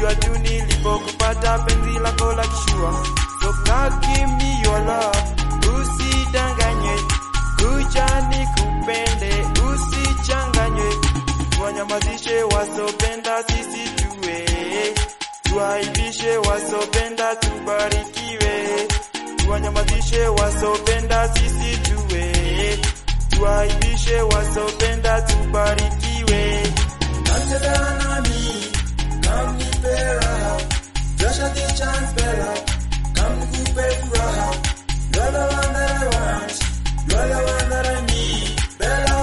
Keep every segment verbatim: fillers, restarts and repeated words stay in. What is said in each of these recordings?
Sikujua tu nilipokupata penzi lako la kishua. So God give me your love, usidanganywe. Kuja nikupende, usichanganywe. Tuwanyamazishe wasopenda sisi tuwe, tuaibishe wasopenda tubarikiwe. Tuwanyamazishe wasopenda sisi tuwe, tuaibishe wasopenda tubarikiwe. Nacheza nami, come nipe raha. Joshua the chance bella, come nikupe furaha. You're the one that I want, you're the one that I need, Bella.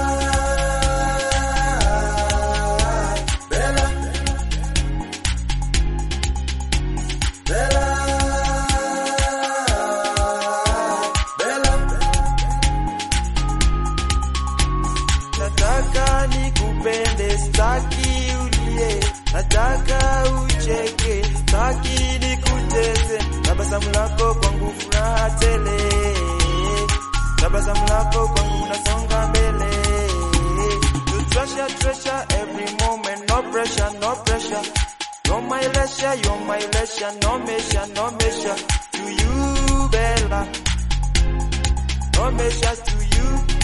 Bella. Bella. Bella. Nataka nikupende, staki ulie. Nataka ucheke, staki nikuteze. Tabasamu lako kwangu furaha tele, tabasamu lako kwangu nasonga mbele. You treasure, treasure every moment, no pressure, no pressure. You're my leisure, you're my leisure, no measure, no measure. To you, Bella, no measure to you.